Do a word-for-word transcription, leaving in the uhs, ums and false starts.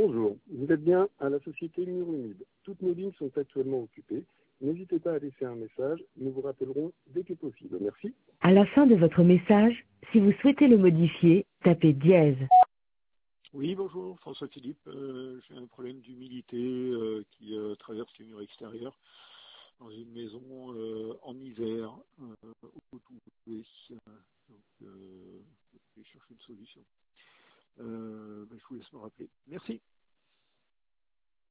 Bonjour, vous êtes bien à la société Mur Humide. Toutes nos lignes sont actuellement occupées. N'hésitez pas à laisser un message, nous vous rappellerons dès que possible. Merci. À la fin de votre message, si vous souhaitez le modifier, tapez dièse. Oui, bonjour, François Philippe. Euh, j'ai un problème d'humidité euh, qui euh, traverse les murs extérieurs dans une maison euh, en hiver euh, où tout est. Euh, donc, euh, je vais chercher une solution. Euh, ben, je vous laisse me rappeler. Merci.